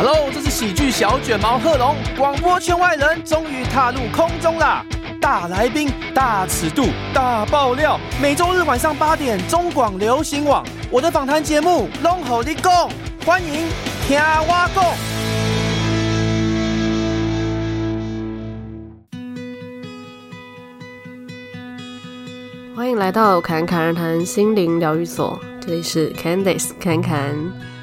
Hello， 这是喜剧小卷毛贺龙，广播圈外人终于踏入空中啦！大来宾、大尺度、大爆料，每周日晚上8点，中广流行网，我的访谈节目《拢予你讲》，欢迎听我讲。 欢迎来到侃侃而谈心灵疗愈所，这里是 Candice 侃侃。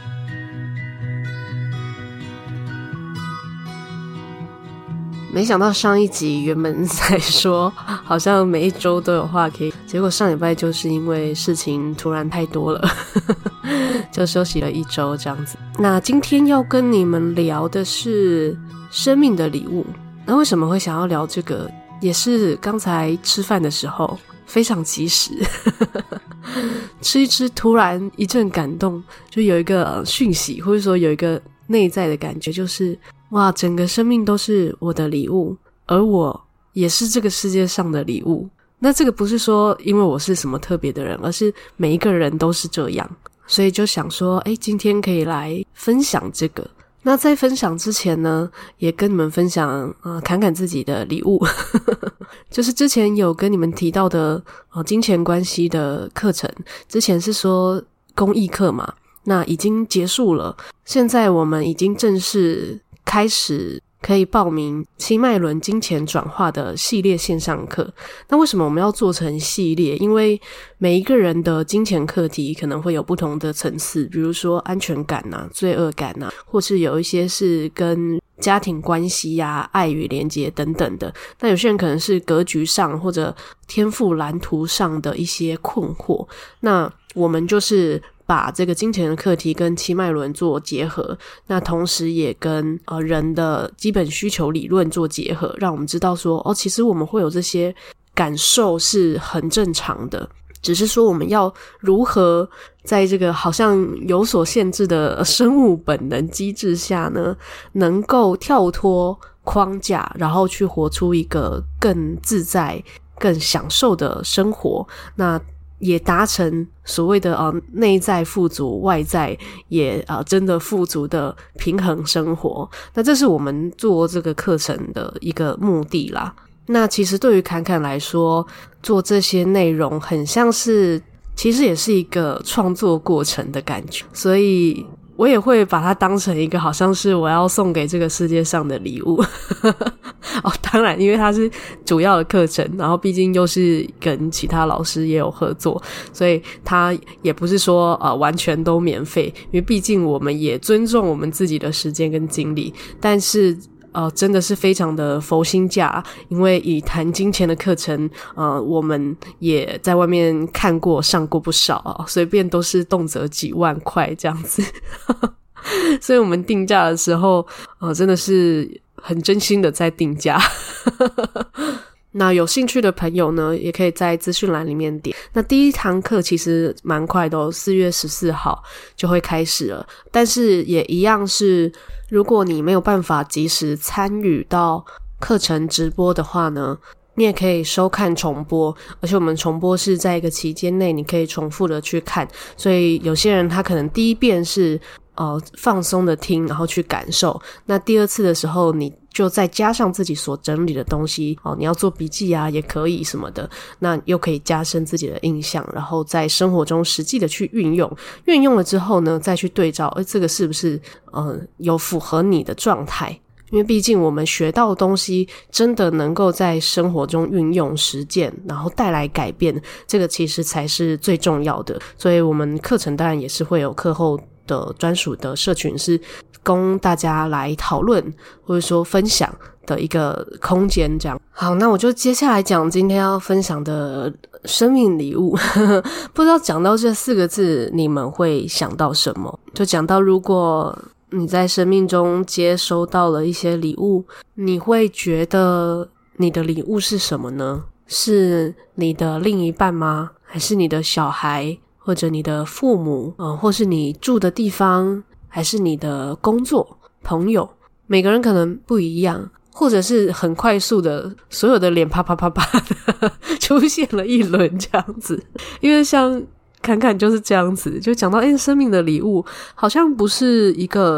没想到上一集原本在说好像每一周都有话可以，结果上礼拜就是因为事情突然太多了就休息了1周这样子。那今天要跟你们聊的是生命的礼物。那为什么会想要聊这个，也是刚才吃饭的时候非常及时吃一吃突然一阵感动，就有一个讯息，或者说有一个内在的感觉，就是哇，整个生命都是我的礼物，而我也是这个世界上的礼物。那这个不是说因为我是什么特别的人，而是每一个人都是这样，所以就想说今天可以来分享这个。那在分享之前呢，也跟你们分享侃侃自己的礼物就是之前有跟你们提到的金钱关系的课程，之前是说公益课嘛，那已经结束了，现在我们已经正式开始可以报名七脉轮金钱转化的系列线上课。那为什么我们要做成系列？因为每一个人的金钱课题可能会有不同的层次，比如说安全感啊、罪恶感啊，或是有一些是跟家庭关系啊、爱与连结等等的。那有些人可能是格局上或者天赋蓝图上的一些困惑，那我们就是把这个金钱的课题跟七脉轮做结合，那同时也跟人的基本需求理论做结合，让我们知道说其实我们会有这些感受是很正常的，只是说我们要如何在这个好像有所限制的生物本能机制下呢，能够跳脱框架，然后去活出一个更自在、更享受的生活。那也达成所谓的内在富足，外在也真的富足的平衡生活。那这是我们做这个课程的一个目的啦。那其实对于侃侃来说，做这些内容很像是其实也是一个创作过程的感觉，所以我也会把它当成一个好像是我要送给这个世界上的礼物当然因为它是主要的课程，然后毕竟又是跟其他老师也有合作，所以它也不是说完全都免费，因为毕竟我们也尊重我们自己的时间跟精力，但是真的是非常的佛心价，因为以谈金钱的课程我们也在外面看过上过不少随便都是动辄几万块这样子所以我们定价的时候真的是很真心的在定价那有兴趣的朋友呢，也可以在资讯栏里面点。那第一堂课其实蛮快的4月14号就会开始了，但是也一样是如果你没有办法及时参与到课程直播的话呢，你也可以收看重播，而且我们重播是在一个期间内你可以重复的去看，所以有些人他可能第一遍是放松的听，然后去感受，那第二次的时候你就再加上自己所整理的东西你要做笔记啊也可以什么的，那又可以加深自己的印象，然后在生活中实际的去运用了之后呢，再去对照这个是不是有符合你的状态，因为毕竟我们学到的东西真的能够在生活中运用实践，然后带来改变，这个其实才是最重要的。所以我们课程当然也是会有课后的专属的社群，是供大家来讨论或者说分享的一个空间这样。好，那我就接下来讲今天要分享的生命礼物不知道讲到这4个字你们会想到什么？就讲到如果你在生命中接收到了一些礼物，你会觉得你的礼物是什么呢？是你的另一半吗？还是你的小孩？或者你的父母或是你住的地方，还是你的工作、朋友，每个人可能不一样，或者是很快速的所有的脸啪啪啪啪的出现了一轮这样子。因为像侃侃就是这样子，就讲到生命的礼物好像不是一个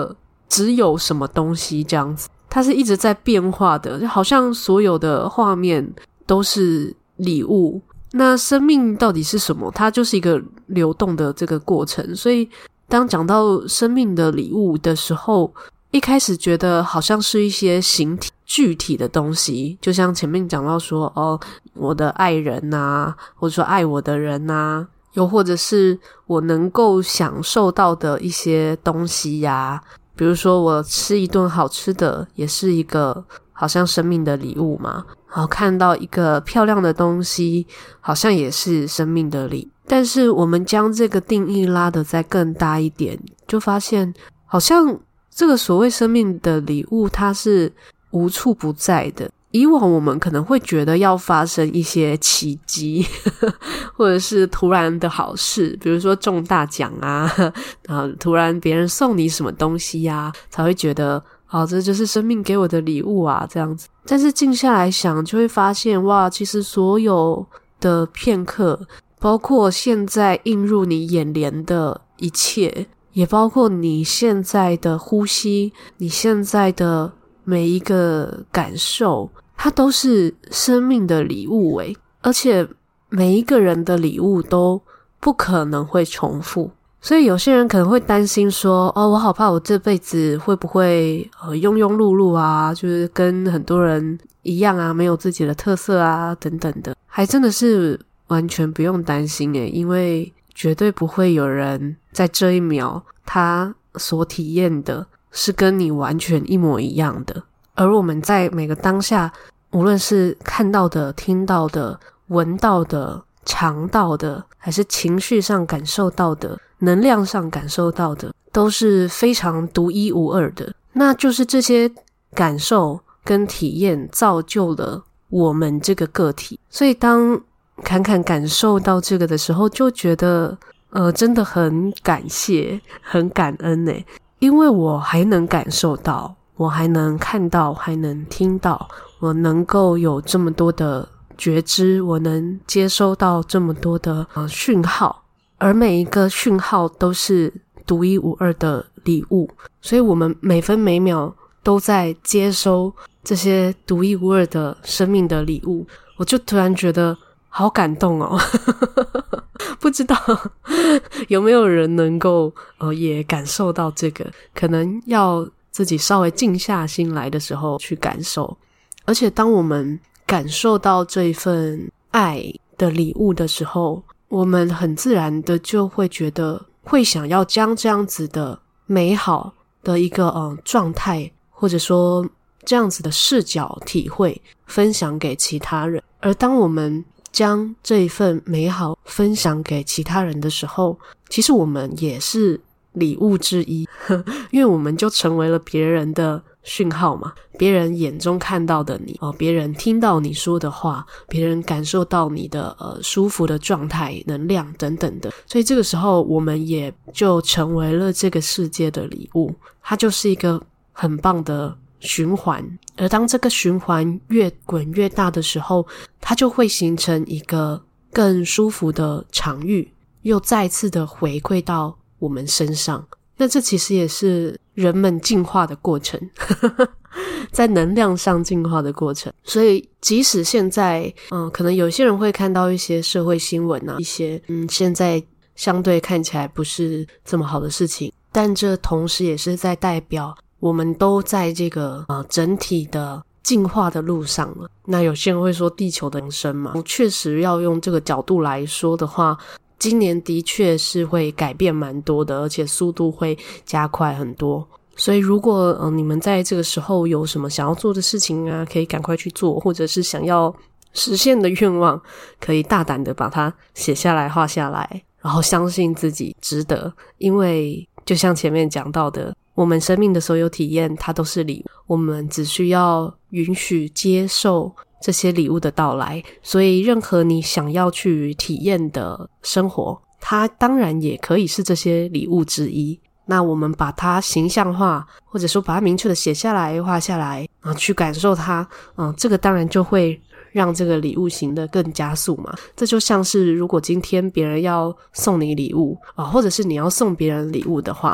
只有什么东西这样子，它是一直在变化的，就好像所有的画面都是礼物。那生命到底是什么？它就是一个流动的这个过程。所以当讲到生命的礼物的时候，一开始觉得好像是一些形体具体的东西，就像前面讲到说我的爱人啊，或者说爱我的人啊，又或者是我能够享受到的一些东西呀，比如说我吃一顿好吃的也是一个好像生命的礼物嘛，然后看到一个漂亮的东西好像也是生命的礼物。但是我们将这个定义拉得再更大一点，就发现好像这个所谓生命的礼物它是无处不在的。以往我们可能会觉得要发生一些奇迹或者是突然的好事，比如说中大奖啊，然后突然别人送你什么东西啊，才会觉得这就是生命给我的礼物啊，这样子。但是静下来想就会发现，哇，其实所有的片刻，包括现在映入你眼帘的一切，也包括你现在的呼吸，你现在的每一个感受，它都是生命的礼物诶。而且每一个人的礼物都不可能会重复。所以有些人可能会担心说我好怕我这辈子会不会庸庸碌碌啊，就是跟很多人一样啊，没有自己的特色啊等等的。还真的是完全不用担心诶，因为绝对不会有人在这一秒他所体验的是跟你完全一模一样的。而我们在每个当下，无论是看到的、听到的、闻到的、尝到的，还是情绪上感受到的、能量上感受到的，都是非常独一无二的。那就是这些感受跟体验造就了我们这个个体。所以当侃侃感受到这个的时候，就觉得真的很感谢很感恩耶，因为我还能感受到，我还能看到，还能听到，我能够有这么多的觉知，我能接收到这么多的讯号，而每一个讯号都是独一无二的礼物。所以我们每分每秒都在接收这些独一无二的生命的礼物。我就突然觉得好感动哦不知道有没有人能够也感受到这个，可能要自己稍微静下心来的时候去感受。而且当我们感受到这一份爱的礼物的时候，我们很自然的就会觉得会想要将这样子的美好的一个状态，或者说这样子的视角体会分享给其他人。而当我们将这一份美好分享给其他人的时候，其实我们也是礼物之一因为我们就成为了别人的讯号嘛，别人眼中看到的你别人听到你说的话，别人感受到你的舒服的状态、能量等等的。所以这个时候我们也就成为了这个世界的礼物，它就是一个很棒的循环。而当这个循环越滚越大的时候，它就会形成一个更舒服的场域，又再次的回馈到我们身上。那这其实也是人们进化的过程在能量上进化的过程。所以即使现在可能有些人会看到一些社会新闻啊，一些现在相对看起来不是这么好的事情，但这同时也是在代表我们都在这个整体的进化的路上了。那有些人会说地球的延伸嘛，确实要用这个角度来说的话，今年的确是会改变蛮多的，而且速度会加快很多。所以如果你们在这个时候有什么想要做的事情啊，可以赶快去做，或者是想要实现的愿望，可以大胆的把它写下来、画下来，然后相信自己值得。因为就像前面讲到的，我们生命的所有体验它都是礼物，我们只需要允许接受这些礼物的到来。所以任何你想要去体验的生活，它当然也可以是这些礼物之一。那我们把它形象化，或者说把它明确的写下来、画下来去感受它这个当然就会让这个礼物行得更加速嘛。这就像是如果今天别人要送你礼物或者是你要送别人礼物的话，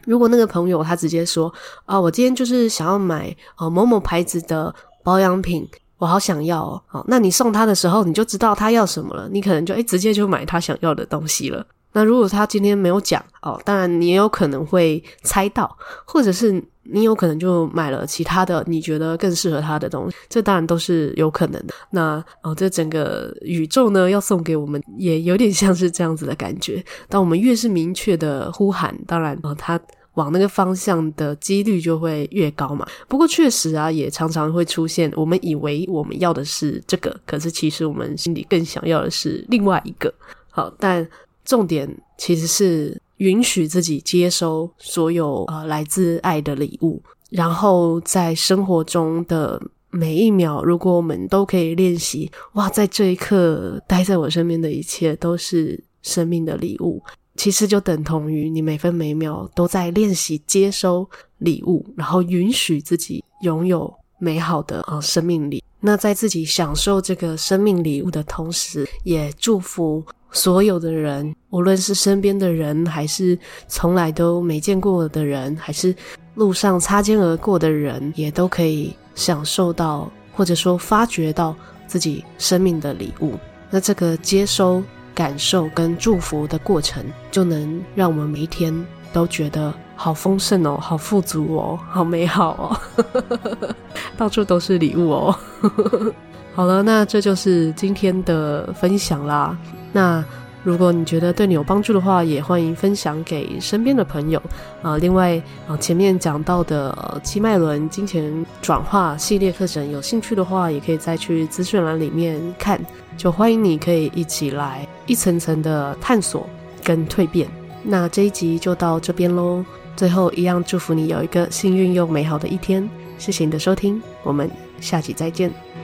如果那个朋友他直接说我今天就是想要买某某牌子的保养品，我好想要哦，那你送他的时候你就知道他要什么了，你可能就直接就买他想要的东西了。那如果他今天没有讲当然你也有可能会猜到，或者是你有可能就买了其他的你觉得更适合他的东西，这当然都是有可能的。那这整个宇宙呢要送给我们也有点像是这样子的感觉，当我们越是明确的呼喊，当然他往那个方向的几率就会越高嘛。不过确实也常常会出现我们以为我们要的是这个，可是其实我们心里更想要的是另外一个。好，但重点其实是允许自己接收所有来自爱的礼物，然后在生活中的每一秒，如果我们都可以练习在这一刻待在我身边的一切都是生命的礼物，其实就等同于你每分每秒都在练习接收礼物，然后允许自己拥有美好的生命力。那在自己享受这个生命礼物的同时，也祝福所有的人，无论是身边的人，还是从来都没见过的人，还是路上擦肩而过的人，也都可以享受到或者说发掘到自己生命的礼物。那这个接收、感受跟祝福的过程，就能让我们每一天都觉得好丰盛哦，好富足哦，好美好哦到处都是礼物哦好了，那这就是今天的分享啦。那如果你觉得对你有帮助的话，也欢迎分享给身边的朋友另外前面讲到的七脉轮金钱转化系列课程，有兴趣的话也可以再去资讯栏里面看，就欢迎你可以一起来一层层的探索跟蜕变。那这一集就到这边咯，最后一样祝福你有一个幸运又美好的一天，谢谢你的收听，我们下集再见。